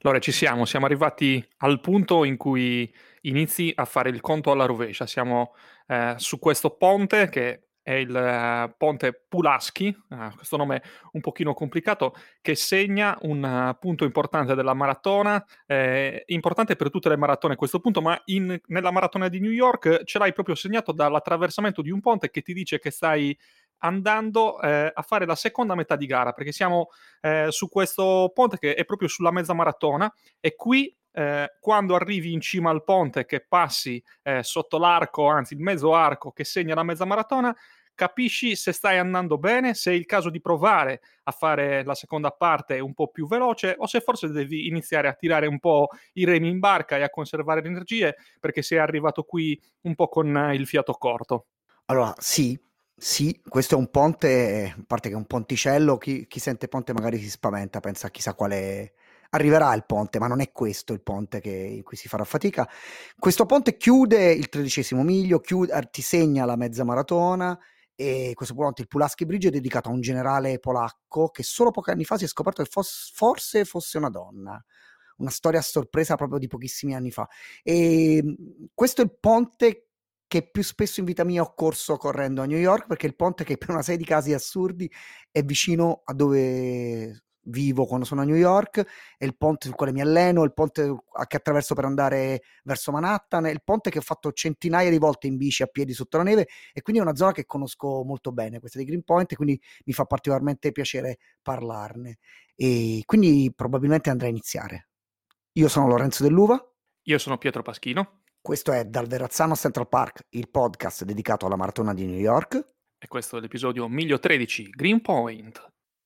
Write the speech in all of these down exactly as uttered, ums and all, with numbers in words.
Allora ci siamo, siamo arrivati al punto in cui inizi a fare il conto alla rovescia. Siamo, ehm, su questo ponte che è il eh, ponte Pulaski, ha questo nome un pochino complicato, che segna un eh, punto importante della maratona, ehm, importante per tutte le maratone a questo punto, ma in nella maratona di New York ce l'hai proprio segnato dall'attraversamento di un ponte che ti dice che stai andando, ehm, a fare la seconda metà di gara, perché siamo ehm, su questo ponte che è proprio sulla mezza maratona e qui, ehm, quando arrivi in cima al ponte che passi, ehm, sotto l'arco, anzi il mezzo arco che segna la mezza maratona, capisci se stai andando bene, se è il caso di provare a fare la seconda parte un po' più veloce o se forse devi iniziare a tirare un po' i remi in barca e a conservare le energie perché sei arrivato qui un po' con eh, il fiato corto. Allora, sì, sì, questo è un ponte, a parte che è un ponticello, chi, chi sente ponte magari si spaventa, pensa chissà quale arriverà il ponte, ma non è questo il ponte che- in cui si farà fatica. Questo ponte chiude il tredicesimo miglio, chiude- eh, ti segna la mezza maratona e questo ponte, il Pulaski Bridge, è dedicato a un generale polacco che solo pochi anni fa si è scoperto che fos- forse fosse una donna. Una storia a sorpresa proprio di pochissimi anni fa. E mh, questo è il ponte che più spesso in vita mia ho corso correndo a New York, perché è il ponte che per una serie di casi assurdi è vicino a dove vivo quando sono a New York, è il ponte sul quale mi alleno, il ponte che attraverso per andare verso Manhattan, è il ponte che ho fatto centinaia di volte in bici a piedi sotto la neve e quindi è una zona che conosco molto bene, questa di Greenpoint, e quindi mi fa particolarmente piacere parlarne. E quindi probabilmente andrei a iniziare. Io sono Lorenzo Dell'Uva. Io sono Pietro Paschino Questo è Dal Verrazzano a Central Park, il podcast dedicato alla maratona di New York. e questo è l'episodio Miglio tredici, Greenpoint.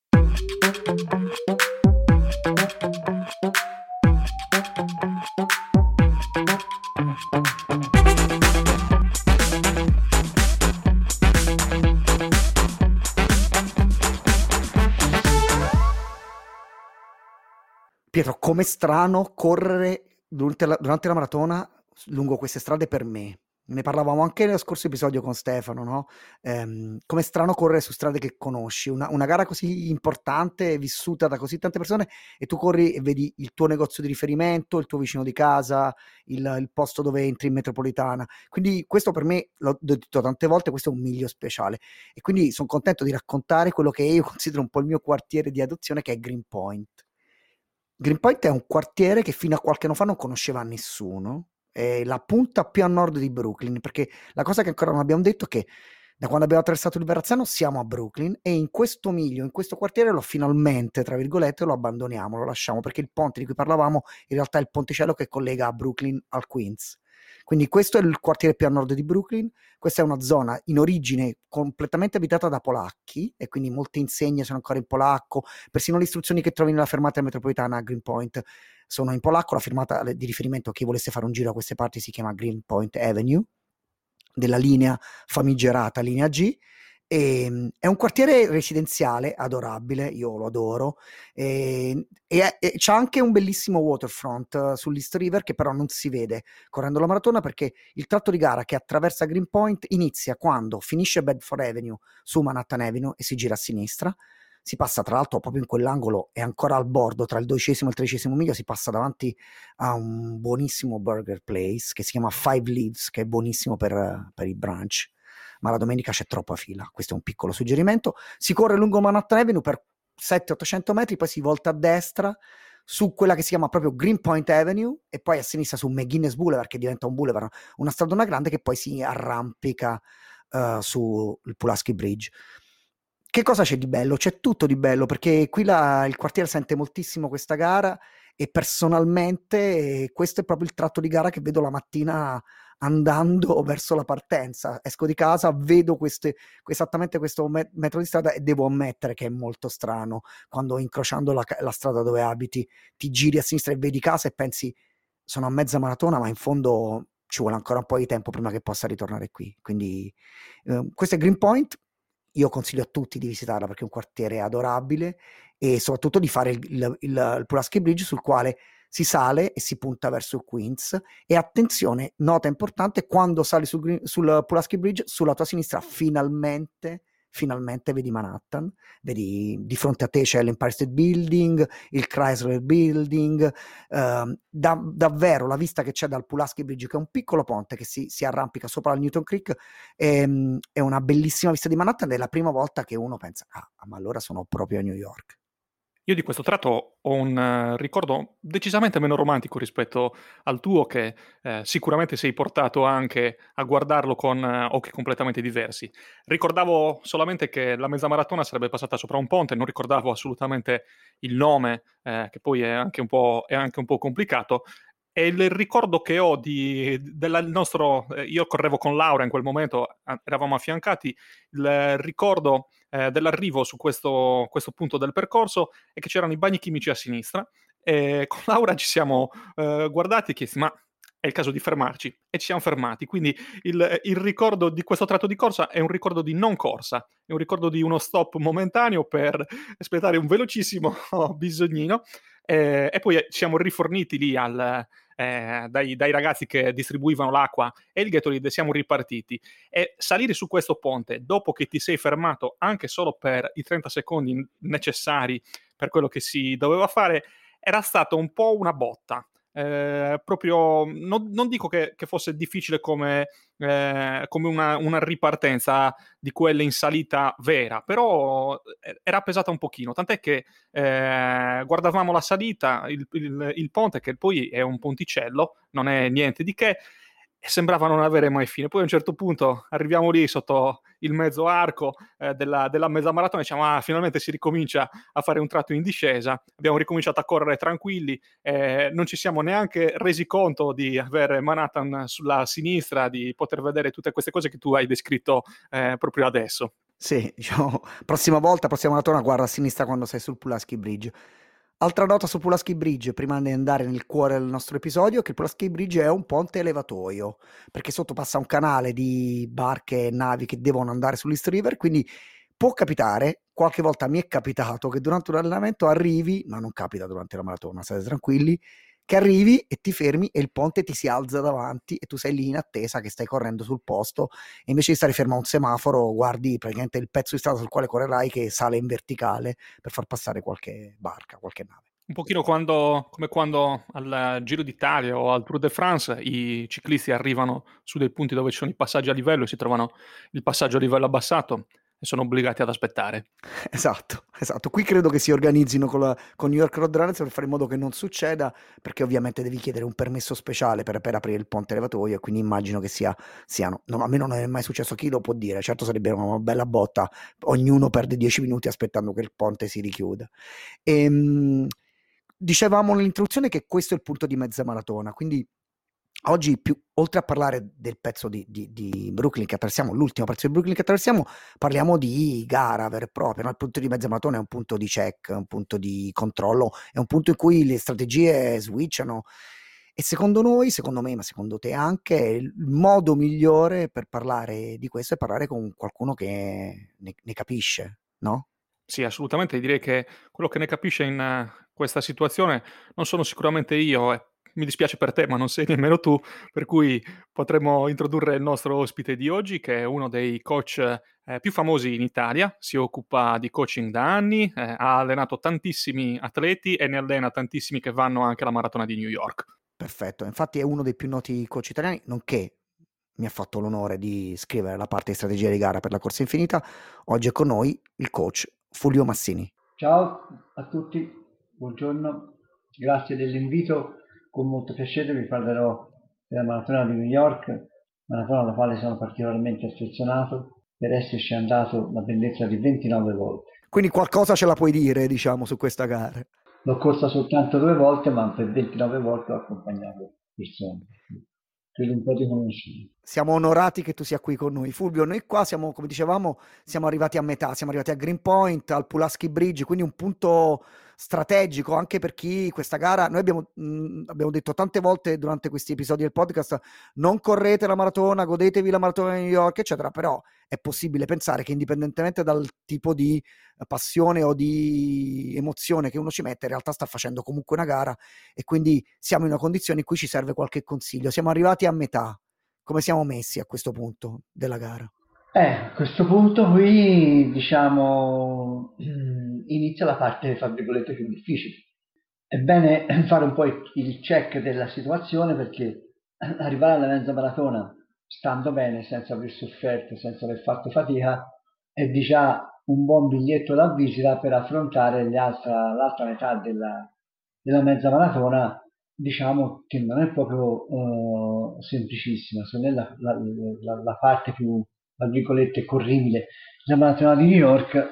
Pietro, com'è strano correre durante la, durante la maratona lungo queste strade per me. Ne parlavamo anche nello scorso episodio con Stefano, no? Ehm, com'è strano correre su strade che conosci, una, una gara così importante, vissuta da così tante persone, e tu corri e vedi il tuo negozio di riferimento, il tuo vicino di casa, il, il posto dove entri in metropolitana. Quindi questo per me, l'ho detto tante volte, questo è un miglio speciale. E quindi sono contento di raccontare quello che io considero un po' il mio quartiere di adozione, che è Greenpoint. Greenpoint è un quartiere che fino a qualche anno fa non conosceva nessuno, è la punta più a nord di Brooklyn, perché la cosa che ancora non abbiamo detto è che da quando abbiamo attraversato il Verrazzano siamo a Brooklyn e in questo miglio, in questo quartiere lo finalmente, tra virgolette, lo abbandoniamo, lo lasciamo, perché il ponte di cui parlavamo in realtà è il ponticello che collega Brooklyn al Queens. Quindi questo è il quartiere più a nord di Brooklyn, questa è una zona in origine completamente abitata da polacchi e quindi molte insegne sono ancora in polacco, persino le istruzioni che trovi nella fermata metropolitana a Greenpoint sono in polacco, la fermata di riferimento a chi volesse fare un giro a queste parti si chiama Greenpoint Avenue, della linea famigerata linea G. E, è un quartiere residenziale adorabile, io lo adoro, e, e, e c'è anche un bellissimo waterfront uh, sull'East River che però non si vede correndo la maratona, perché il tratto di gara che attraversa Greenpoint inizia quando finisce Bedford Avenue su Manhattan Avenue e si gira a sinistra. Si passa tra l'altro proprio in quell'angolo e ancora al bordo tra il dodicesimo e il tredicesimo miglio, si passa davanti a un buonissimo burger place che si chiama Five Leaves, che è buonissimo per, per i brunch, ma la domenica c'è troppa fila. Questo è un piccolo suggerimento. Si corre lungo Manhattan Avenue per settecento ottocento metri, poi si volta a destra su quella che si chiama proprio Greenpoint Avenue e poi a sinistra su McGuinness Boulevard, che diventa un boulevard, una stradona grande che poi si arrampica uh, sul Pulaski Bridge. Che cosa c'è di bello? C'è tutto di bello, perché qui la, il quartiere sente moltissimo questa gara e personalmente eh, questo è proprio il tratto di gara che vedo la mattina andando verso la partenza. Esco di casa, vedo queste, esattamente questo me- metro di strada e devo ammettere che è molto strano quando incrociando la, la strada dove abiti ti giri a sinistra e vedi casa e pensi sono a mezza maratona, ma in fondo ci vuole ancora un po' di tempo prima che possa ritornare qui. Quindi eh, questo è Greenpoint. Io consiglio a tutti di visitarla perché è un quartiere adorabile e soprattutto di fare il, il, il, il Pulaski Bridge, sul quale si sale e si punta verso il Queens. E attenzione, nota importante, quando sali sul, sul Pulaski Bridge, sulla tua sinistra finalmente finalmente vedi Manhattan, vedi di fronte a te c'è l'Empire State Building, il Chrysler Building, eh, da, davvero la vista che c'è dal Pulaski Bridge, che è un piccolo ponte che si, si arrampica sopra il Newton Creek, è, è una bellissima vista di Manhattan, ed è la prima volta che uno pensa, ah, ma allora sono proprio a New York. Io di questo tratto ho un uh, ricordo decisamente meno romantico rispetto al tuo, che eh, sicuramente sei portato anche a guardarlo con uh, occhi completamente diversi. Ricordavo solamente che la mezza maratona sarebbe passata sopra un ponte, non ricordavo assolutamente il nome, eh, che poi è anche un po', è anche un po' complicato. E il ricordo che ho di, del nostro, eh, io correvo con Laura in quel momento, a, eravamo affiancati, il ricordo eh, dell'arrivo su questo, questo punto del percorso è che c'erano i bagni chimici a sinistra, e con Laura ci siamo eh, guardati e chiesti, ma è il caso di fermarci? E ci siamo fermati. Quindi il, il ricordo di questo tratto di corsa è un ricordo di non corsa, è un ricordo di uno stop momentaneo per espletare un velocissimo bisognino, eh, e poi ci siamo riforniti lì al, eh, dai, dai ragazzi che distribuivano l'acqua e il Gatorade, siamo ripartiti. E salire su questo ponte dopo che ti sei fermato anche solo per i trenta secondi necessari per quello che si doveva fare era stato un po' una botta. Eh, proprio non, non dico che, che fosse difficile come, eh, come una, una ripartenza di quelle in salita vera, però era pesata un pochino, tant'è che eh, guardavamo la salita, il, il, il ponte, che poi è un ponticello, non è niente di che, e sembrava non avere mai fine. Poi a un certo punto arriviamo lì sotto il mezzo arco eh, della, della mezza maratona e diciamo, ah, finalmente si ricomincia a fare un tratto in discesa, abbiamo ricominciato a correre tranquilli, eh, non ci siamo neanche resi conto di avere Manhattan sulla sinistra, di poter vedere tutte queste cose che tu hai descritto eh, proprio adesso. Sì, diciamo, prossima volta, prossima maratona, guarda a sinistra quando sei sul Pulaski Bridge. Altra nota su Pulaski Bridge, prima di andare nel cuore del nostro episodio, che il Pulaski Bridge è un ponte elevatoio, perché sotto passa un canale di barche e navi che devono andare sull'East River, quindi può capitare, qualche volta mi è capitato, che durante un allenamento arrivi, ma non capita durante la maratona, state tranquilli, che arrivi e ti fermi e il ponte ti si alza davanti e tu sei lì in attesa che stai correndo sul posto, e invece di stare fermo a un semaforo guardi praticamente il pezzo di strada sul quale correrai che sale in verticale per far passare qualche barca, qualche nave. Un pochino quando, come quando al Giro d'Italia o al Tour de France i ciclisti arrivano su dei punti dove ci sono i passaggi a livello e si trovano il passaggio a livello abbassato e sono obbligati ad aspettare. Esatto, esatto. Qui credo che si organizzino con, la, con New York Roadrunners per fare in modo che non succeda, perché ovviamente devi chiedere un permesso speciale per, per aprire il ponte elevatoio, e quindi immagino che sia, siano, no, a me non è mai successo, chi lo può dire, certo sarebbe una bella botta, ognuno perde dieci minuti aspettando che il ponte si richiuda. E, dicevamo nell'introduzione che questo è il punto di mezza maratona, quindi oggi, più, oltre a parlare del pezzo di, di, di Brooklyn che attraversiamo, l'ultimo pezzo di Brooklyn che attraversiamo, parliamo di gara vera e propria, no? Il punto di mezza maratona è un punto di check, un punto di controllo, è un punto in cui le strategie switchano, e secondo noi, secondo me, ma secondo te anche, il modo migliore per parlare di questo è parlare con qualcuno che ne, ne capisce, no? Sì, assolutamente, direi che quello che ne capisce in uh, questa situazione non sono sicuramente io, e mi dispiace per te, ma non sei nemmeno tu, per cui potremmo introdurre il nostro ospite di oggi, che è uno dei coach eh, più famosi in Italia, si occupa di coaching da anni, eh, ha allenato tantissimi atleti e ne allena tantissimi che vanno anche alla maratona di New York. Perfetto, infatti è uno dei più noti coach italiani, nonché mi ha fatto l'onore di scrivere la parte di strategia di gara per la corsa infinita. Oggi è con noi il coach Fulvio Massini. Ciao a tutti, buongiorno, grazie dell'invito, con molto piacere vi parlerò della maratona di New York, maratona alla quale sono particolarmente affezionato per esserci andato la bellezza di ventinove volte. Quindi qualcosa ce la puoi dire, diciamo, su questa gara? L'ho corsa soltanto due volte, ma per ventinove volte ho accompagnato persone. Credo un po' di conoscere. Siamo onorati che tu sia qui con noi. Fulvio, noi qua siamo, come dicevamo, siamo arrivati a metà, siamo arrivati a Greenpoint, al Pulaski Bridge, quindi un punto strategico anche per chi questa gara, noi abbiamo, mh, abbiamo detto tante volte durante questi episodi del podcast, non correte la maratona, godetevi la maratona di New York, eccetera, però è possibile pensare che indipendentemente dal tipo di passione o di emozione che uno ci mette, in realtà sta facendo comunque una gara, e quindi siamo in una condizione in cui ci serve qualche consiglio. Siamo arrivati a metà. Come siamo messi a questo punto della gara? Eh, a questo punto qui, diciamo, inizia la parte, fra virgolette, più difficile. È bene fare un po' il check della situazione, perché arrivare alla mezza maratona stando bene, senza aver sofferto, senza aver fatto fatica, è di già un buon biglietto da visita per affrontare l'altra, l'altra metà della, della mezza maratona, diciamo che non è proprio uh, semplicissima, se non è la, la, la, la parte più, tra virgolette, corribile. La maratona di New York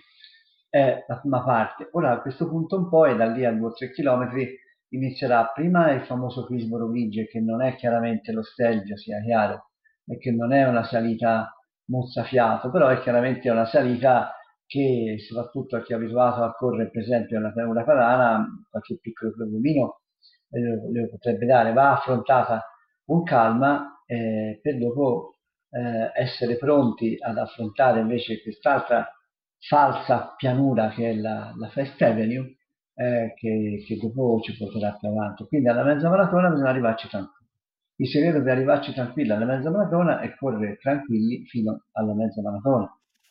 è la prima parte. Ora a questo punto un po', e da lì a due o tre chilometri, inizierà prima il famoso Queensboro Ridge, che non è chiaramente lo Stelvio, sia chiaro, e che non è una salita mozzafiato, però è chiaramente una salita che, soprattutto a chi è abituato a correre per esempio nella pianura padana, qualche piccolo problemino eh, le potrebbe dare. Va affrontata con calma eh, per dopo eh, essere pronti ad affrontare invece quest'altra falsa pianura che è la, la First Avenue, eh, che, che dopo ci porterà più avanti. Quindi alla mezza maratona bisogna arrivarci tranquilli. Il segreto per arrivarci tranquilli alla mezza maratona è correre tranquilli fino alla mezza maratona.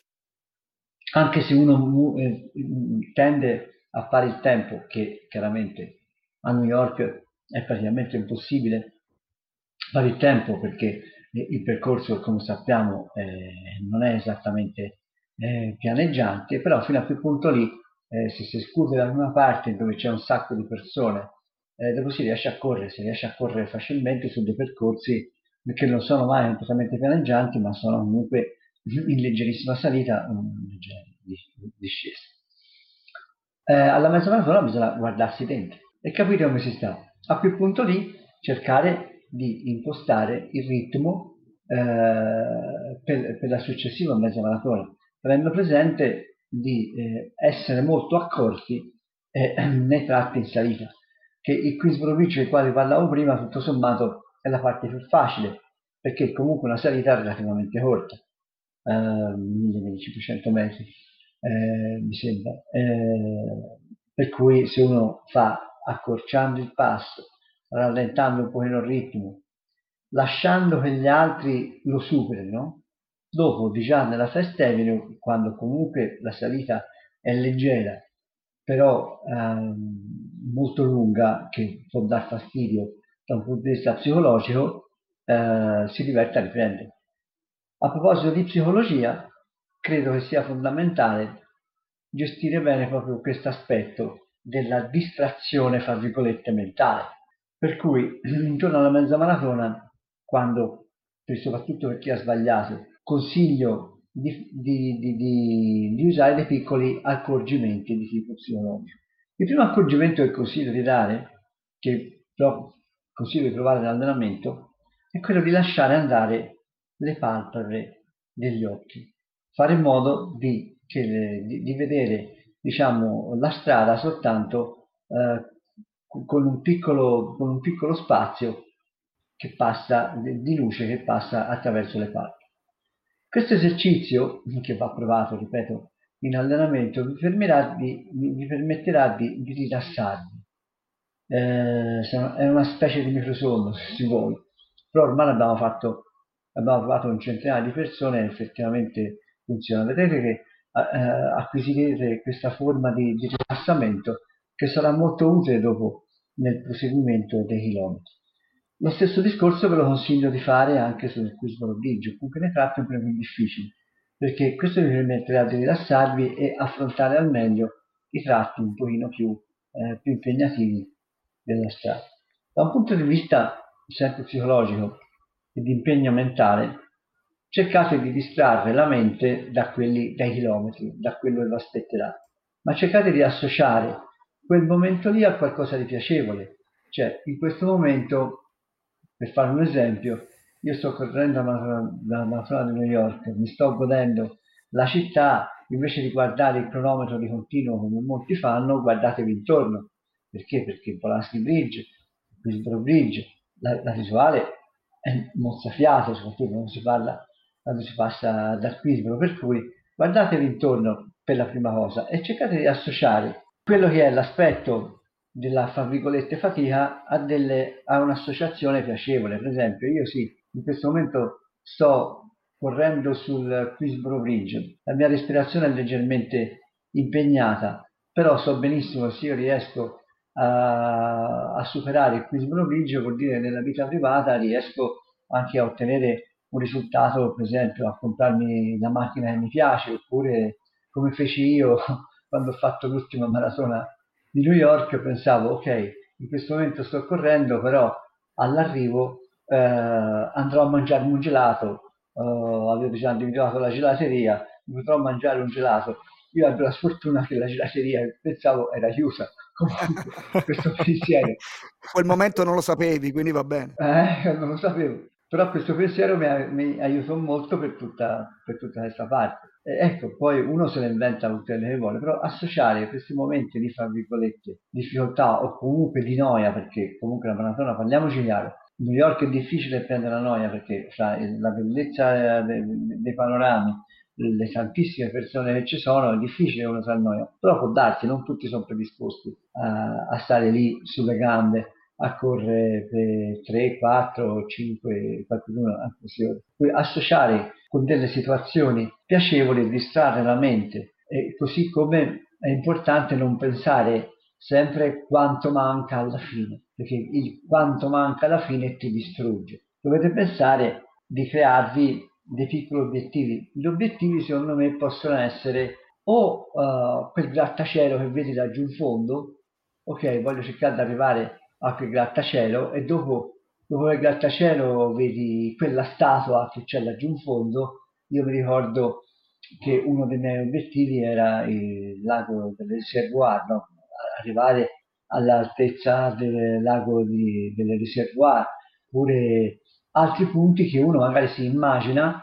Anche se uno eh, tende a fare il tempo, che chiaramente a New York è praticamente impossibile fare il tempo, perché il percorso, come sappiamo, eh, non è esattamente eh, pianeggiante, però fino a quel punto lì, eh, se si esclude da una parte dove c'è un sacco di persone, eh, dopo si riesce a correre, si riesce a correre facilmente su dei percorsi che non sono mai completamente pianeggianti, ma sono comunque in leggerissima salita, um, discesa. Eh, alla mezza maratona bisogna guardarsi dentro e capire come si sta. A quel punto lì cercare di impostare il ritmo eh, per, per la successiva mezza maratona, tenendo presente di eh, essere molto accorti eh, nei tratti in salita, che il Queensboro Ridge del quale parlavo prima tutto sommato è la parte più facile, perché comunque una salita relativamente corta, eh, millecinquecento metri eh, mi sembra, eh, per cui se uno fa accorciando il passo, rallentando un pochino il ritmo, lasciando che gli altri lo superino, dopo di già nella First Avenue, quando comunque la salita è leggera, però ehm, molto lunga, che può dar fastidio da un punto di vista psicologico, eh, si diverte a riprendere. A proposito di psicologia, credo che sia fondamentale gestire bene proprio questo aspetto della distrazione, fra virgolette, mentale. Per cui, intorno alla mezza maratona, quando, soprattutto per chi ha sbagliato, consiglio di, di, di, di, di usare dei piccoli accorgimenti di tipo psicologico. Il primo accorgimento che consiglio di dare, che però consiglio di provare nell'allenamento, è quello di lasciare andare le palpebre degli occhi, fare in modo di, che, di, di vedere, diciamo, la strada soltanto eh, con, un piccolo, con un piccolo spazio che passa, di luce che passa attraverso le palpebre. Questo esercizio, che va provato, ripeto, in allenamento, vi, di, vi permetterà di, di rilassarvi. Eh, è una specie di microsonno, se si vuole, però ormai abbiamo fatto abbiamo provato un centinaio di persone e effettivamente funziona. Vedrete che eh, acquisirete questa forma di, di rilassamento che sarà molto utile dopo nel proseguimento dei chilometri. Lo stesso discorso ve lo consiglio di fare anche sul Queensboro Ridge, comunque nei tratti un po' più difficili, perché questo vi permetterà di rilassarvi e affrontare al meglio i tratti un pochino più, eh, più impegnativi della strada. Da un punto di vista sempre psicologico e di impegno mentale, cercate di distrarre la mente da quelli, dai chilometri, da quello che vi aspetterà, ma cercate di associare quel momento lì a qualcosa di piacevole. Cioè, in questo momento, per fare un esempio, io sto correndo la maratona di New York, mi sto godendo la città, invece di guardare il cronometro di continuo come molti fanno, guardatevi intorno. Perché? Perché il Polanski Bridge, il Queensboro Bridge, la, la visuale è mozzafiato, soprattutto quando si parla, quando si passa dal Queensboro, per cui guardatevi intorno per la prima cosa e cercate di associare quello che è l'aspetto della, fra virgolette, fatica a, delle, a un'associazione piacevole. Per esempio, io sì, in questo momento sto correndo sul Queensborough Bridge. La mia respirazione è leggermente impegnata, però so benissimo che se io riesco a, a superare il Queensborough Bridge, vuol dire che nella vita privata riesco anche a ottenere un risultato, per esempio a comprarmi la macchina che mi piace, oppure come feci io quando ho fatto l'ultima maratona di New York, pensavo ok, in questo momento sto correndo, però all'arrivo eh, andrò a mangiarmi un gelato, eh, avevo già individuato la gelateria, mi potrò mangiare un gelato. Io avevo la sfortuna che la gelateria, pensavo, era chiusa. Comunque, questo pensiero. Quel momento non lo sapevi, quindi va bene. Eh, non lo sapevo. Però questo pensiero mi, mi aiutò molto per tutta, per tutta questa parte. E ecco, poi uno se ne inventa tutte le che vuole, però associare questi momenti di, fra virgolette, difficoltà o comunque di noia, perché comunque la maratona, parliamoci chiaro, New York è difficile prendere la noia perché fra la bellezza dei, dei panorami, le tantissime persone che ci sono, è difficile uno si annoia, però può darsi, non tutti sono predisposti a, a stare lì sulle gambe a correre per tre, quattro, cinque, qualcuno anche sei ore. Quindi associare con delle situazioni piacevoli e distrarre la mente, e così come è importante non pensare sempre quanto manca alla fine, perché il quanto manca alla fine ti distrugge. Dovete pensare di crearvi dei piccoli obiettivi. Gli obiettivi secondo me possono essere o uh, quel grattacielo che vedi laggiù in fondo, ok, voglio cercare di arrivare a quel grattacielo, e dopo, dopo il grattacielo vedi quella statua che c'è laggiù in fondo. Io mi ricordo che uno dei miei obiettivi era il lago del Reservoir, no? Arrivare all'altezza del lago di, del Reservoir, oppure altri punti che uno magari si immagina,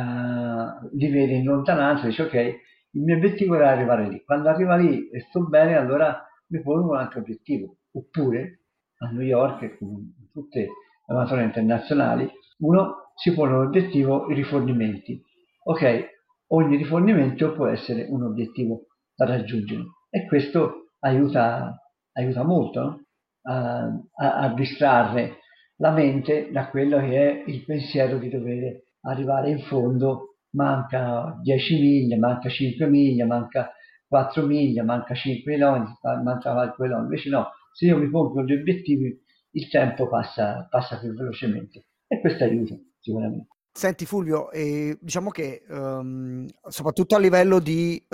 eh, li vede in lontananza e dice ok, il mio obiettivo era arrivare lì. Quando arriva lì e sto bene, allora mi pongo un altro obiettivo. Oppure a New York, come in tutte le maratone internazionali, uno si pone un obiettivo, i rifornimenti. Ok, ogni rifornimento può essere un obiettivo da raggiungere, e questo aiuta, aiuta molto, no? a, a, a distrarre la mente da quello che è il pensiero di dover arrivare in fondo. Manca dieci miglia, manca cinque miglia, manca quattro miglia, manca cinque chilometri, manca qualche chilometro. Invece no, se io mi pongo gli obiettivi, il tempo passa, passa più velocemente, e questo aiuta sicuramente. Senti Fulvio, eh, diciamo che um, soprattutto a livello di,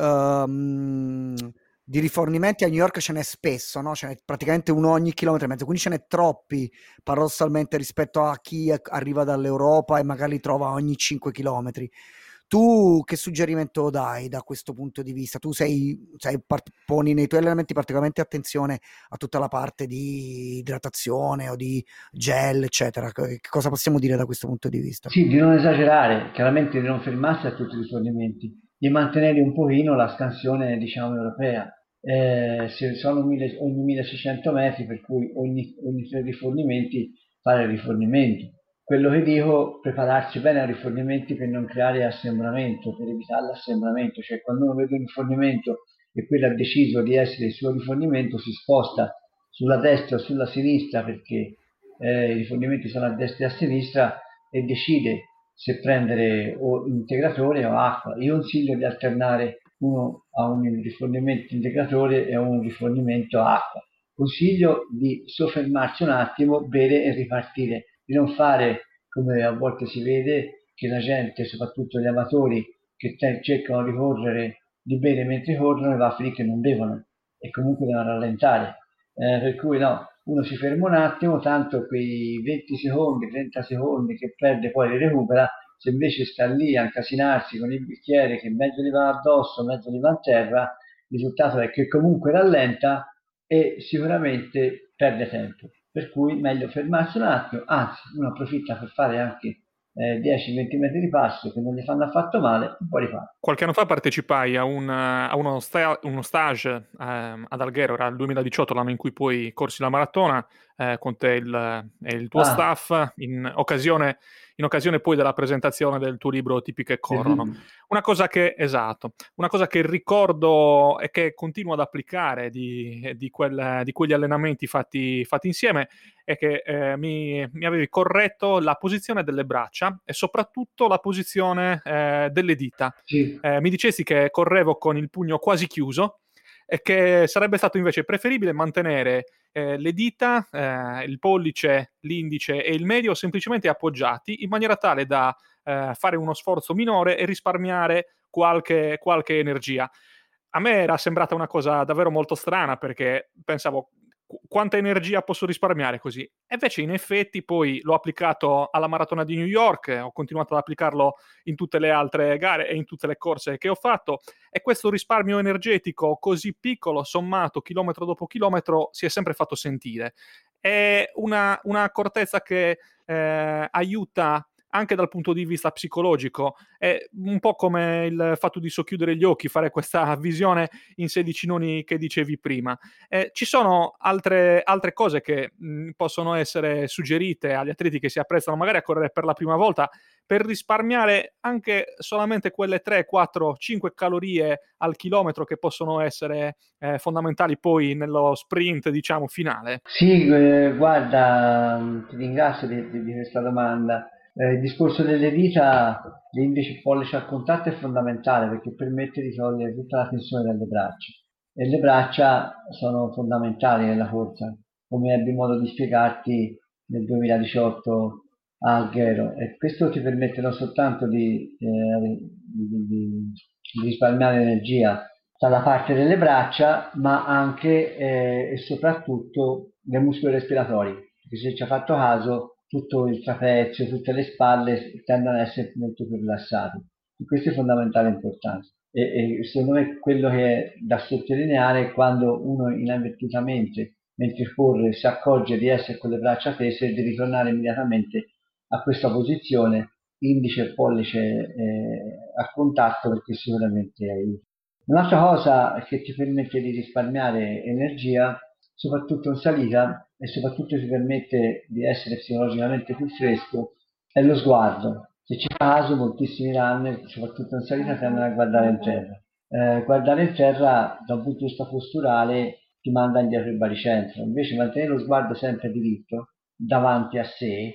um, di rifornimenti a New York ce n'è spesso, no? Ce n'è praticamente uno ogni chilometro e mezzo, quindi ce n'è troppi paradossalmente rispetto a chi arriva dall'Europa e magari trova ogni cinque chilometri. Tu che suggerimento dai da questo punto di vista? Tu sei, sei part- poni nei tuoi allenamenti particolarmente attenzione a tutta la parte di idratazione o di gel, eccetera. Che cosa possiamo dire da questo punto di vista? Sì, di non esagerare, chiaramente di non fermarsi a tutti i rifornimenti, di mantenere un pochino la scansione, diciamo, europea. Eh, se sono mille, ogni milleseicento metri, per cui ogni, ogni tre rifornimenti fare il rifornimento. Quello che dico, prepararsi bene ai rifornimenti per non creare assembramento, per evitare l'assembramento, cioè quando uno vede un rifornimento e quello ha deciso di essere il suo rifornimento, si sposta sulla destra o sulla sinistra, perché eh, i rifornimenti sono a destra e a sinistra, e decide se prendere o integratore o acqua. Io consiglio di alternare uno a un rifornimento integratore e a un rifornimento acqua. Consiglio di soffermarsi un attimo, bere e ripartire, di non fare come a volte si vede, che la gente, soprattutto gli amatori che te- cercano di correre, di bere mentre corrono, e va a finire che non bevono e comunque devono rallentare. Eh, per cui no, uno si ferma un attimo, tanto quei venti secondi, trenta secondi che perde poi li recupera. Se invece sta lì a incasinarsi con il bicchiere che mezzo gli va addosso, mezzo gli va a terra, il risultato è che comunque rallenta e sicuramente perde tempo. Per cui meglio fermarsi un attimo, anzi uno approfitta per fare anche eh, dieci venti metri di passo che non gli fanno affatto male, e poi rifare. Qualche anno fa partecipai a, un, a uno, sta- uno stage eh, ad Alghero, era il duemiladiciotto, l'anno in cui poi corsi la maratona, eh, con te e il, e il tuo Ah, staff in occasione, in occasione poi della presentazione del tuo libro Tipi che del corrono. libro. Una cosa che, esatto, una cosa che ricordo e che continuo ad applicare di, di, quel, di quegli allenamenti fatti, fatti insieme è che eh, mi, mi avevi corretto la posizione delle braccia e soprattutto la posizione eh, delle dita. Sì, Eh, mi dicesti che correvo con il pugno quasi chiuso e che sarebbe stato invece preferibile mantenere eh, le dita, eh, il pollice, l'indice e il medio semplicemente appoggiati in maniera tale da eh, fare uno sforzo minore e risparmiare qualche, qualche energia. A me era sembrata una cosa davvero molto strana perché pensavo qu- quanta energia posso risparmiare così. E invece in effetti poi l'ho applicato alla maratona di New York, ho continuato ad applicarlo in tutte le altre gare e in tutte le corse che ho fatto e questo risparmio energetico così piccolo, sommato chilometro dopo chilometro, si è sempre fatto sentire. È una, un'accortezza che eh, aiuta anche dal punto di vista psicologico. È un po' come il fatto di socchiudere gli occhi, fare questa visione in sedici noni che dicevi prima. Eh, ci sono altre, altre cose che mh, possono essere suggerite agli atleti che si apprestano magari a correre per la prima volta per risparmiare anche solamente quelle tre, quattro, cinque calorie al chilometro che possono essere eh, fondamentali poi nello sprint, diciamo, finale. sì, eh, guarda, mh, ti ringrazio di, di- di questa domanda. Eh, il discorso delle dita, l'indice pollice a contatto è fondamentale perché permette di togliere tutta la tensione dalle braccia e le braccia sono fondamentali nella corsa, come ebbi modo di spiegarti nel duemiladiciotto a Alghero. E questo ti permette non soltanto di, eh, di- di- di risparmiare energia dalla parte delle braccia, ma anche eh, e soprattutto dei muscoli respiratori, perché se ci ha fatto caso, tutto il trapezio, tutte le spalle tendono ad essere molto più rilassati. E questo è fondamentale e importante. E, e secondo me quello che è da sottolineare è quando uno inavvertitamente, mentre corre, si accorge di essere con le braccia tese e di ritornare immediatamente a questa posizione, indice e pollice eh, a contatto, perché sicuramente aiuta. Un'altra cosa che ti permette di risparmiare energia, soprattutto in salita, e soprattutto ti permette di essere psicologicamente più fresco, è lo sguardo. Se ci fa caso, moltissimi runner, soprattutto in salita, tendono a guardare in terra. Eh, guardare in terra, da un punto di vista posturale, ti manda indietro il baricentro. Invece mantenere lo sguardo sempre diritto, davanti a sé,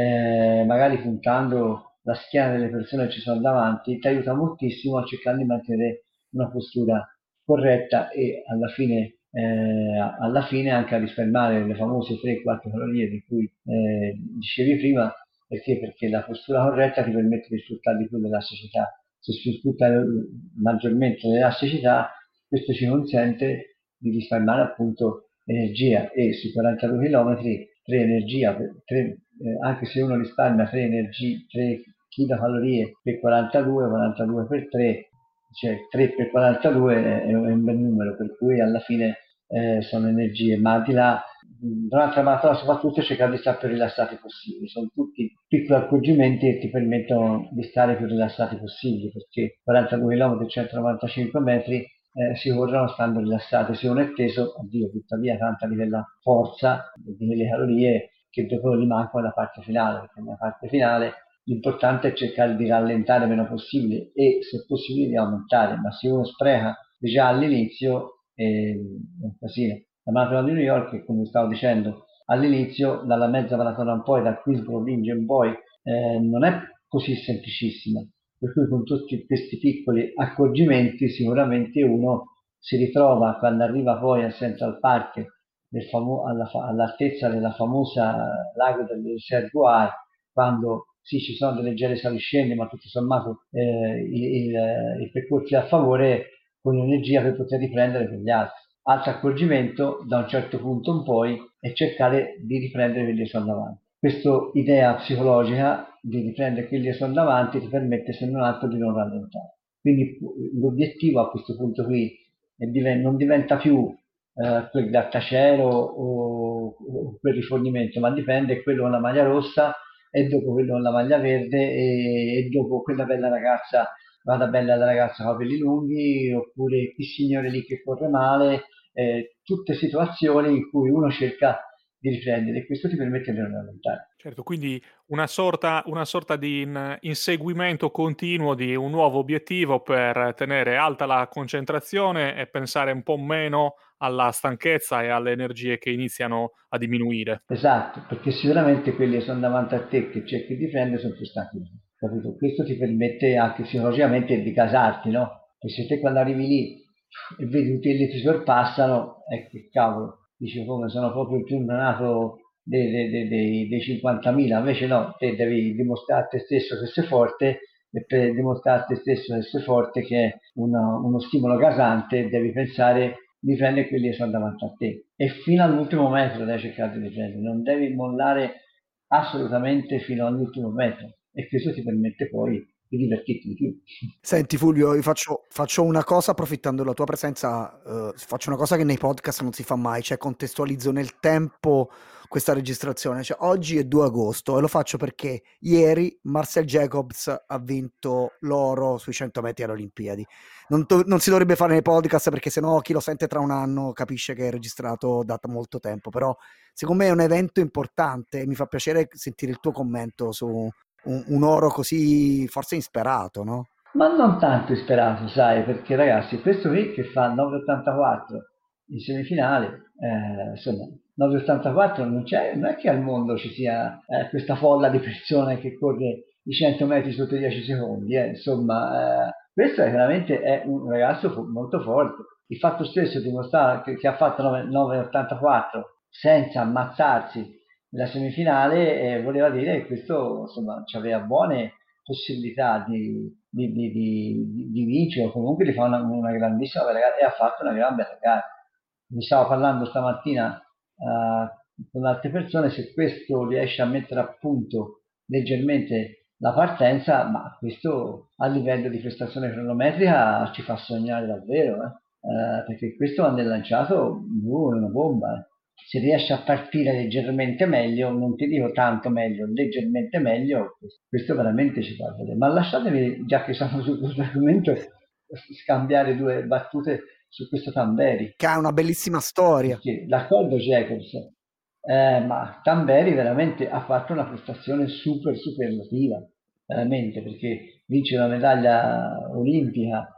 eh, magari puntando la schiena delle persone che ci sono davanti, ti aiuta moltissimo a cercare di mantenere una postura corretta e alla fine, eh, alla fine anche a risparmiare le famose tre quattro calorie di cui eh, dicevi prima, perché? Perché la postura corretta ti permette di sfruttare di più l'elasticità. Se si sfrutta maggiormente l'elasticità, questo ci consente di risparmiare appunto energia e su quarantadue chilometri tre energia, tre, eh, anche se uno risparmia tre energie, tre chilocalorie per quarantadue, quarantadue per tre, cioè tre per quarantadue è, è un bel numero, per cui alla fine eh, sono energie, ma al di là, durante la maratona soprattutto cercare di stare più rilassati possibile, sono tutti piccoli accorgimenti che ti permettono di stare più rilassati possibile, perché quarantadue chilometri, centonovantacinque metri eh, si corrono stando rilassati, se uno è teso, oddio, tuttavia tanta di quella forza, di quelle calorie che dopo gli mancano nella parte finale, perché nella parte finale l'importante è cercare di rallentare il meno possibile e se possibile di aumentare, ma se uno spreca già all'inizio eh, è un casino. La maratona di New York, come stavo dicendo all'inizio, dalla mezza maratona in poi, dal Queensboro Linge in poi, eh, non è così semplicissima. Per cui con tutti questi piccoli accorgimenti sicuramente uno si ritrova quando arriva poi a Central Park famo- alla, all'altezza della famosa lago del Reservoir, quando sì, ci sono delle leggere saliscendi, ma tutto sommato eh, il, il, il percorso è a favore con l'energia per poter riprendere per gli altri. Altro accorgimento da un certo punto in poi è cercare di riprendere quelli che sono davanti. Questa idea psicologica di riprendere quelli che sono davanti ti permette se non altro di non rallentare. Quindi l'obiettivo a questo punto qui è, non diventa più eh, quel grattacielo o, o quel rifornimento, ma dipende quello con la maglia rossa e dopo quello con la maglia verde e, e dopo quella bella ragazza, vada bella la ragazza con i capelli lunghi oppure il signore lì che corre male, eh, tutte situazioni in cui uno cerca di riprendere, e questo ti permette di non rallentare. Certo, quindi una sorta, una sorta di in- inseguimento continuo di un nuovo obiettivo per tenere alta la concentrazione e pensare un po' meno alla stanchezza e alle energie che iniziano a diminuire. Esatto, perché sicuramente quelli che sono davanti a te che cerchi di prendere sono più stanchi, capito? Questo ti permette anche psicologicamente di casarti, no? Perché se te quando arrivi lì e vedi tutti che ti sorpassano, eh, che cavolo, dici come sono proprio più imbranato dei, dei, dei, dei, dei cinquantamila, invece no, te devi dimostrare a te stesso che sei forte, e per dimostrare a te stesso che sei forte, che è una- uno stimolo gasante, devi pensare di prendere quelli che sono davanti a te, e fino all'ultimo metro devi cercare di prendere, non devi mollare assolutamente fino all'ultimo metro, e questo ti permette poi di divertirti di più. Senti Fulvio, io faccio, faccio una cosa approfittando della tua presenza, eh, faccio una cosa che nei podcast non si fa mai, cioè contestualizzo nel tempo questa registrazione. Cioè, oggi è due agosto e lo faccio perché ieri Marcel Jacobs ha vinto l'oro sui cento metri alle Olimpiadi. Non, to- non si dovrebbe fare nei podcast perché sennò chi lo sente tra un anno capisce che è registrato da t- molto tempo, però secondo me è un evento importante e mi fa piacere sentire il tuo commento su un, un oro così forse insperato, no? Ma non tanto isperato, sai, perché ragazzi, questo qui che fa nove virgola ottantaquattro in semifinale, eh, insomma, nove virgola ottantaquattro non c'è, non è che al mondo ci sia eh, questa folla di persone che corre i cento metri sotto i dieci secondi, eh, insomma, eh, questo è veramente è un ragazzo fo- molto forte. Il fatto stesso dimostrare che, che ha fatto nove virgola ottantaquattro senza ammazzarsi nella semifinale, eh, voleva dire che questo, insomma, aveva buone possibilità di, di, di, di, di vincere, o comunque di fare una, una grandissima gara, e ha fatto una gran bella gara. Mi stavo parlando stamattina uh, con altre persone, se questo riesce a mettere a punto leggermente la partenza, ma questo a livello di prestazione cronometrica ci fa sognare davvero, eh? Uh, perché questo quando è lanciato uh, è una bomba. Eh. Se riesce a partire leggermente meglio, non ti dico tanto meglio, leggermente meglio, questo veramente ci fa vedere. Ma lasciatemi, già che siamo su questo argomento, scambiare due battute su questo Tamberi. Che ha una bellissima storia. Perché d'accordo Jacobs, eh, ma Tamberi veramente ha fatto una prestazione super superlativa, veramente, perché vince la medaglia olimpica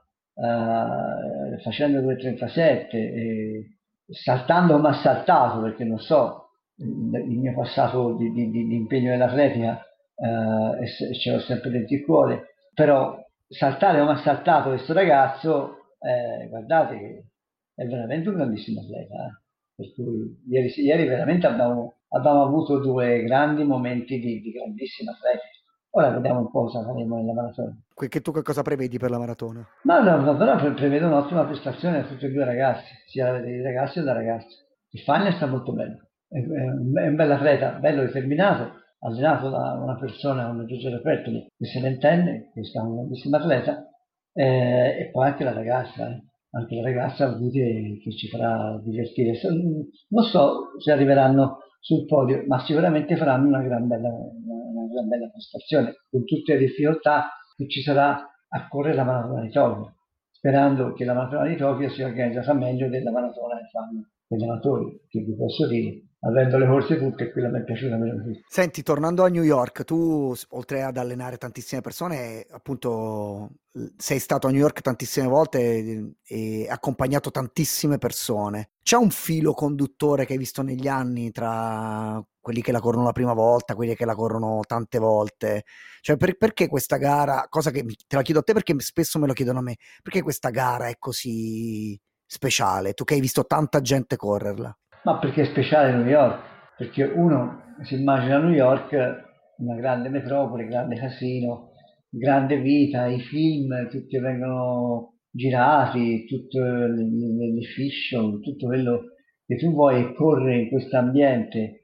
eh, facendo due virgola trentasette, e saltando come ha saltato, perché non so, il mio passato di, di, di impegno nell'atletica eh, e ce l'ho sempre dentro il cuore, però saltare come ha saltato questo ragazzo, eh, guardate che è veramente un grandissimo atleta. Eh? Per cui ieri, ieri veramente abbiamo, abbiamo avuto due grandi momenti di, di grandissima atleta. Ora vediamo un po' cosa faremo nella maratona. Che tu che cosa prevedi per la maratona? Ma no, no, però pre- prevedo un'ottima prestazione da tutti e due i ragazzi, sia dei ragazzi che da ragazze. Il Fagner sta molto bene, è, è un, è un bel atleta, bello determinato, allenato da una persona come Giorgio Repertoli, che se ne intende, che sta un grandissimo atleta, eh, e poi anche la ragazza, eh. Anche la ragazza che, che ci farà divertire. Non so se arriveranno sul podio, ma sicuramente faranno una gran bella, una, una gran bella prestazione, con tutte le difficoltà che ci sarà a correre la maratona di Tokyo, sperando che la maratona di Tokyo sia organizzata meglio della maratona che fanno gli amatori, che vi posso dire, avendo le corse tutte, quella mi è piaciuta meno di tutte. Senti, tornando a New York, tu oltre ad allenare tantissime persone, appunto sei stato a New York tantissime volte e, e accompagnato tantissime persone. C'è un filo conduttore che hai visto negli anni tra quelli che la corrono la prima volta, quelli che la corrono tante volte? Cioè, per, perché questa gara, cosa che mi, te la chiedo a te perché spesso me lo chiedono a me, perché questa gara è così speciale? Tu che hai visto tanta gente correrla. Ma perché è speciale New York? Perché uno si immagina New York, una grande metropoli, grande casino, grande vita, i film tutti vengono girati, tutto le fiction, tutto quello che tu vuoi, e corre in questo ambiente,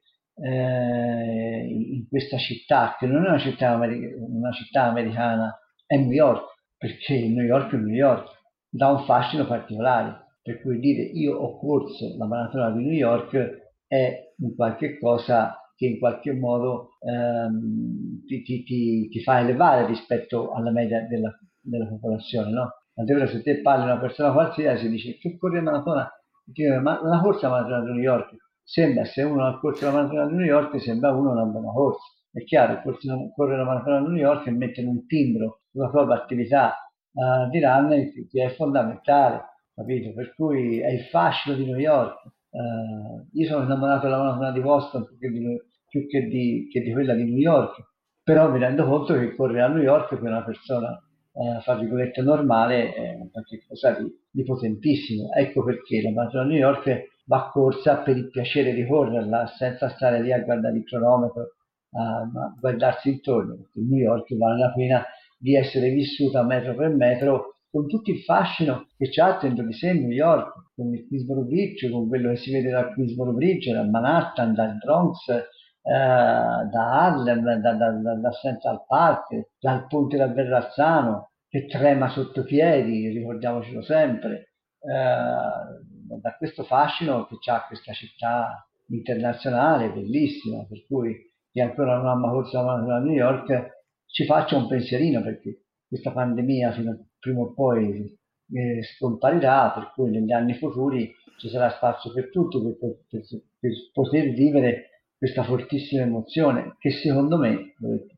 eh, in questa città, che non è una città, americ- una città americana, è New York, perché New York è New York, dà un fascino particolare. Per cui dire io ho corso la maratona di New York è un qualche cosa che in qualche modo ehm, ti, ti, ti, ti fa elevare rispetto alla media della, della popolazione, no? Tant'è vero, se te parli a una persona qualsiasi, dice che corri la maratona, dice, ma la corsa maratona di New York, sembra, se uno ha corso la maratona di New York, sembra uno non abbia una corsa. È chiaro, correre la maratona di New York e mettere un timbro sulla propria attività uh, di running che è fondamentale, capito? Per cui è il fascino di New York. Uh, io sono innamorato della maratona di Boston più che di, più che di, che di quella di New York, però mi rendo conto che correre a New York per una persona, eh, fra virgolette, normale è qualcosa di, di potentissimo. Ecco perché la maratona di New York va corsa per il piacere di correrla, senza stare lì a guardare il cronometro, a, a guardarsi intorno, perché New York vale la pena di essere vissuta metro per metro, con tutto il fascino che c'ha dentro di sé New York, con il Queensboro Bridge, con quello che si vede dal Queensboro Bridge, da Manhattan, dal Bronx, eh, da Harlem, da, da, da, da Central Park, dal ponte da Verrazzano, che trema sotto i piedi, ricordiamocelo sempre, eh, da questo fascino che ha questa città internazionale bellissima, per cui chi ancora non ha mai corso la maratona a New York ci faccia un pensierino, perché questa pandemia fino a prima o poi eh, scomparirà, per cui negli anni futuri ci sarà spazio per tutti per, per, per, per poter vivere questa fortissima emozione che secondo me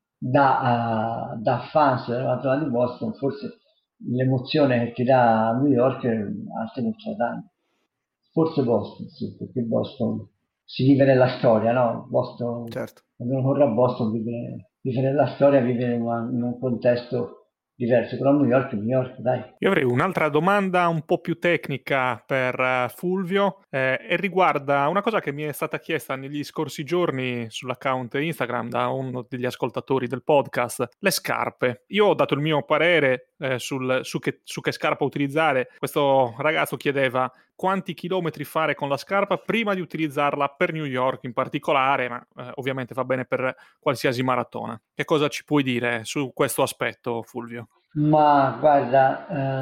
da, uh, da fans della maratona di Boston forse l'emozione che ti dà a New York altre non ce la danno. Forse Boston, sì, perché Boston si vive nella storia, no? Boston, Certo. quando uno corre a Boston vive, vive nella storia, vive in, una, in un contesto diverso, però New York è New York, dai. Io avrei un'altra domanda un po' più tecnica per uh, Fulvio eh, e riguarda una cosa che mi è stata chiesta negli scorsi giorni sull'account Instagram da uno degli ascoltatori del podcast, le scarpe. Io ho dato il mio parere eh, sul, su, che, su che scarpa utilizzare. Questo ragazzo chiedeva quanti chilometri fare con la scarpa prima di utilizzarla per New York in particolare, ma eh, ovviamente va bene per qualsiasi maratona. Che cosa ci puoi dire su questo aspetto, Fulvio? Ma guarda,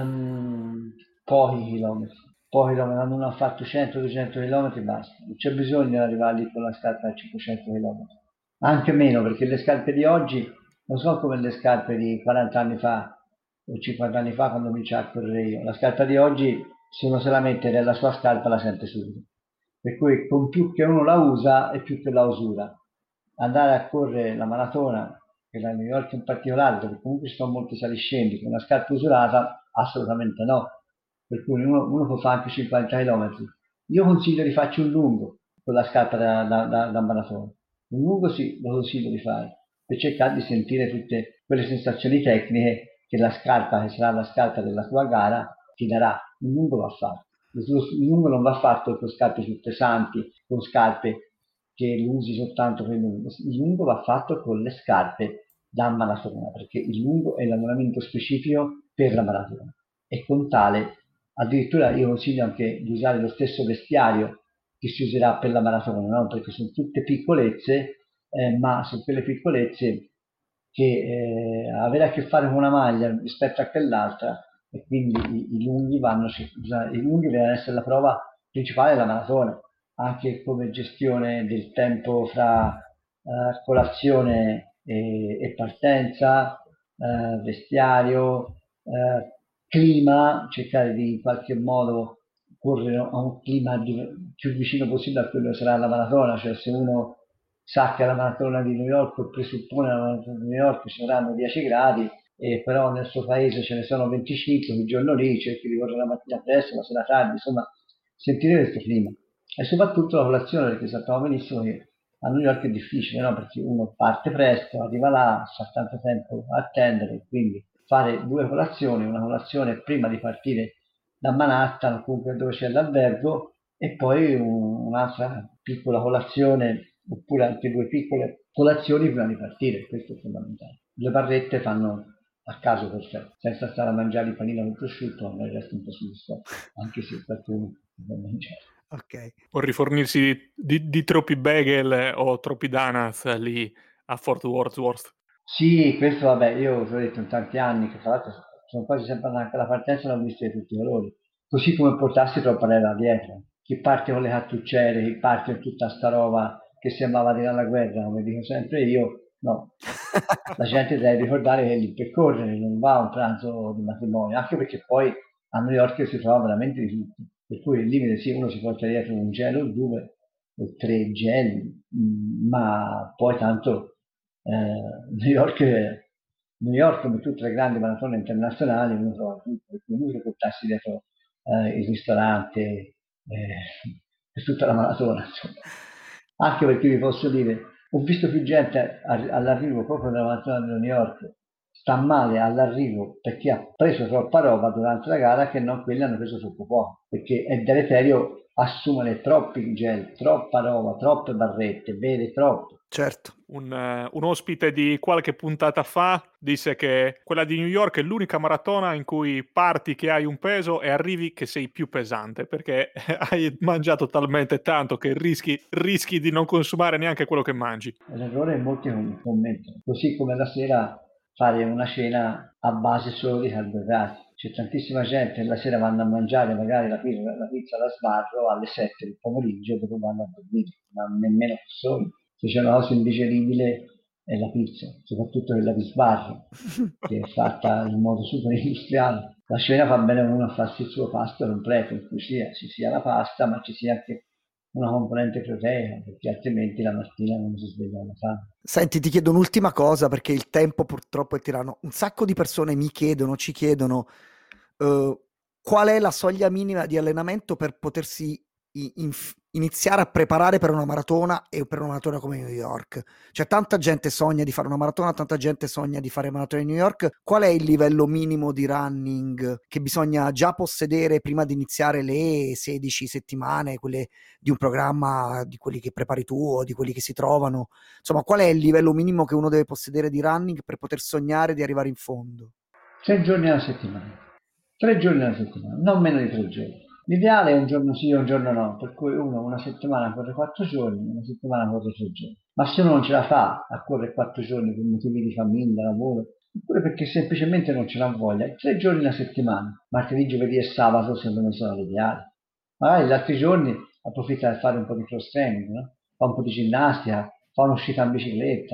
um, pochi chilometri, pochi chilometri, quando uno ha fatto cento duecento chilometri basta, non c'è bisogno di arrivare lì con la scarpa a cinquecento chilometri, anche meno, perché le scarpe di oggi non sono come le scarpe di quaranta anni fa o cinquanta anni fa quando cominciai a correre io. La scarpa di oggi, se uno se la mette nella sua scarpa, la sente subito, per cui con più che uno la usa e più che la usura. Andare a correre la maratona, che la New York in particolare, dove comunque ci sono molti saliscendi, con una scarpa usurata, assolutamente no. Per cui uno, uno può fare anche cinquanta chilometri. Io consiglio di farci un lungo con la scarpa da, da, da, da maratona. Un lungo sì, lo consiglio di fare, per cercare di sentire tutte quelle sensazioni tecniche che la scarpa, che sarà la scarpa della tua gara, ti darà. Un lungo va fatto. Il lungo non va fatto con scarpe più pesanti, con scarpe che lo usi soltanto per il lungo. Il lungo va fatto con le scarpe da maratona, perché il lungo è l'allenamento specifico per la maratona e con tale addirittura io consiglio anche di usare lo stesso vestiario che si userà per la maratona, no? Perché sono tutte piccolezze, eh, ma sono quelle piccolezze che eh, avere a che fare con una maglia rispetto a quell'altra, e quindi i, i lunghi vanno, i lunghi devono essere la prova principale della maratona, anche come gestione del tempo fra eh, colazione e, e partenza, eh, vestiario, eh, clima, cercare di in qualche modo correre a un clima di, più vicino possibile a quello che sarà la maratona, cioè se uno sa che alla maratona di New York o presuppone alla maratona di New York ci saranno dieci gradi, e però nel suo paese ce ne sono venticinque, quel giorno lì cerchi di correre la mattina presto, la sera tardi, insomma sentire questo clima. E soprattutto la colazione, perché sappiamo benissimo che a New York è difficile, no? Perché uno parte presto, arriva là, fa tanto tempo a attendere, quindi fare due colazioni, una colazione prima di partire da Manhattan, comunque dove c'è l'albergo, e poi un, un'altra piccola colazione, oppure anche due piccole colazioni prima di partire, questo è fondamentale. Le barrette fanno a caso perfetto, senza stare a mangiare il panino con prosciutto, a me resta un po' soddisfatto, anche se qualcuno può mangiare. Ok. O rifornirsi di, di, di troppi bagel o troppi donuts lì a Fort Worth. Sì, questo vabbè, io vi ho detto in tanti anni che tra l'altro sono quasi sempre andato anche alla partenza, l'ho visto di tutti i colori, così come portarsi troppa leva dietro. Chi parte con le cattucciere, chi parte con tutta sta roba che sembrava di alla guerra, come dico sempre io, no. La gente deve ricordare che lì per correre non va a un pranzo di matrimonio, anche perché poi a New York si trova veramente di tutto. Per cui il limite sì, uno si porta dietro un gelo o due, o tre gel, ma poi tanto eh, New York, New York, come tutte le grandi maratone internazionali, uno trova tutto, uno che portarsi dietro eh, il ristorante eh, per tutta la maratona, insomma. Anche perché vi posso dire, ho visto più gente all'arrivo proprio della maratona di New York sta male all'arrivo perché ha preso troppa roba durante la gara che non quelli hanno preso troppo poco, perché è deleterio assumere troppi gel, troppa roba, troppe barrette, bere troppo. Certo. Un, uh, un ospite di qualche puntata fa disse che quella di New York è l'unica maratona in cui parti che hai un peso e arrivi che sei più pesante, perché hai mangiato talmente tanto che rischi, rischi di non consumare neanche quello che mangi. L'errore molti commettono, così come la sera fare una cena a base solo di carboidrati. C'è tantissima gente che la sera vanno a mangiare magari la pizza, la pizza da sbarro alle sette del pomeriggio e dopo vanno a dormire, ma nemmeno persone. Se c'è una cosa indigeribile è la pizza, soprattutto quella di sbarro, che è fatta in modo super industriale. La cena fa bene uno a farsi il suo pasto completo, in cui sia, ci sia la pasta, ma ci sia anche una componente proteica, perché altrimenti la mattina non si sveglia alla fame. Senti, ti chiedo un'ultima cosa, perché il tempo purtroppo è tiranno. Un sacco di persone mi chiedono, ci chiedono uh, qual è la soglia minima di allenamento per potersi inf- iniziare a preparare per una maratona e per una maratona come New York. Cioè, tanta gente sogna di fare una maratona, tanta gente sogna di fare maratona di New York. Qual è il livello minimo di running che bisogna già possedere prima di iniziare le sedici settimane, quelle di un programma, di quelli che prepari tu o di quelli che si trovano? Insomma, qual è il livello minimo che uno deve possedere di running per poter sognare di arrivare in fondo? Tre giorni alla settimana. Tre giorni alla settimana, non meno di tre giorni. L'ideale è un giorno sì e un giorno no, per cui uno una settimana corre quattro giorni, una settimana corre tre giorni. Ma se uno non ce la fa a correre quattro giorni per motivi di famiglia, lavoro, oppure perché semplicemente non ce l'ha voglia, tre giorni alla settimana, martedì, giovedì e sabato secondo me sono l'ideale. Magari gli altri giorni approfitta per fare un po' di cross training, no? Fa un po' di ginnastica, fa un'uscita in bicicletta,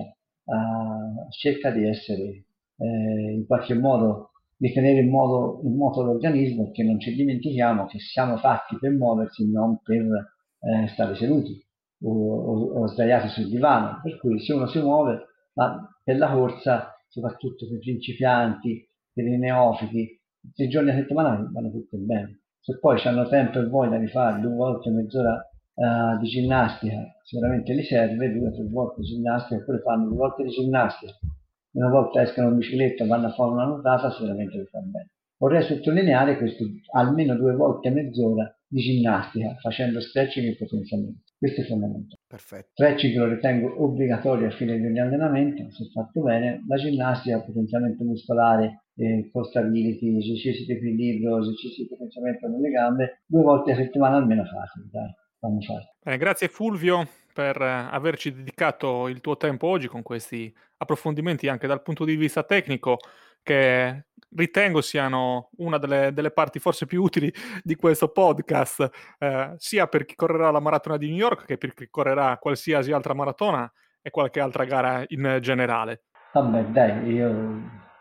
uh, cerca di essere eh, in qualche modo di tenere in, modo, in moto l'organismo, perché non ci dimentichiamo che siamo fatti per muoversi, non per eh, stare seduti o, o, o sdraiati sul divano. Per cui se uno si muove, ma per la corsa, soprattutto per i principianti, per i neofiti, tre giorni a settimana vanno tutti bene. Se poi hanno tempo e voglia di fare due volte mezz'ora uh, di ginnastica, sicuramente li serve, due o tre volte di ginnastica, e poi fanno due volte di ginnastica, una volta escono in bicicletta e vanno a fare una nuotata, sicuramente li fa bene. Vorrei sottolineare questo almeno due volte mezz'ora di ginnastica, facendo stretching e potenziamento. Questo è fondamentale. Perfetto. Stretching lo ritengo obbligatorio a fine di ogni allenamento, se fatto bene. La ginnastica, potenziamento muscolare, eh, core stability, esercizi di equilibrio, esercizi di potenziamento nelle gambe, due volte a settimana almeno fateli, dai, vanno fatti. Bene, grazie Fulvio per averci dedicato il tuo tempo oggi con questi approfondimenti anche dal punto di vista tecnico, che ritengo siano una delle, delle parti forse più utili di questo podcast, eh, sia per chi correrà la maratona di New York che per chi correrà qualsiasi altra maratona e qualche altra gara in generale. Vabbè, dai, io,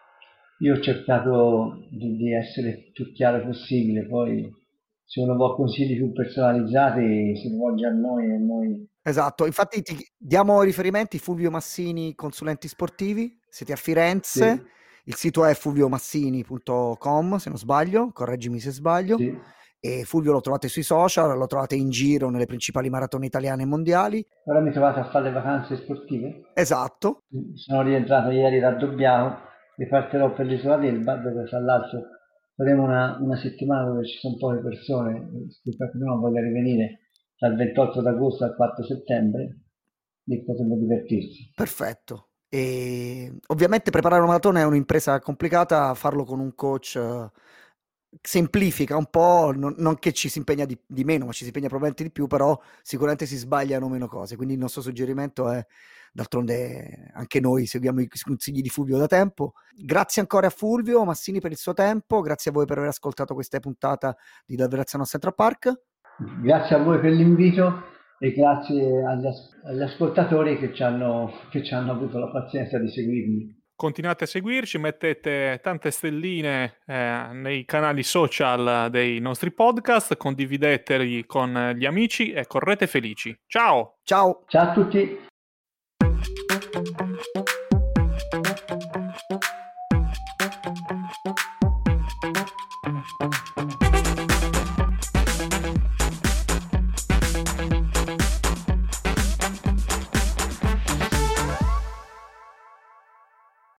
io ho cercato di, di essere più chiaro possibile, poi se uno vuole consigli più personalizzati si rivolge a noi e noi... Esatto, infatti ti diamo riferimenti: Fulvio Massini, consulenti sportivi, siete a Firenze, sì. Il sito è fulvio massini punto com se non sbaglio, correggimi se sbaglio, sì. E Fulvio lo trovate sui social, lo trovate in giro nelle principali maratone italiane e mondiali. Ora mi trovate a fare le vacanze sportive? Esatto. Sono rientrato ieri da Dobbiano, ripartirò per l'isola d'Elba, dove tra l'altro faremo una, una settimana dove ci sono poche persone, se qualcuno voglia rivenire dal ventotto d'agosto al quattro settembre, lì potremo divertirsi. Perfetto. E ovviamente preparare una maratona è un'impresa complicata, farlo con un coach uh, semplifica un po', non, non che ci si impegna di, di meno, ma ci si impegna probabilmente di più, però sicuramente si sbagliano meno cose, quindi il nostro suggerimento è, d'altronde anche noi seguiamo i consigli di Fulvio da tempo. Grazie ancora a Fulvio Massini per il suo tempo, grazie a voi per aver ascoltato questa puntata di Dalverazziano Central Park. Grazie a voi per l'invito e grazie agli, as- agli ascoltatori che ci hanno, che ci hanno avuto la pazienza di seguirmi. continuate a seguirci, mettete tante stelline eh, nei canali social dei nostri podcast, condivideteli con gli amici e correte felici. Ciao! Ciao! Ciao a tutti!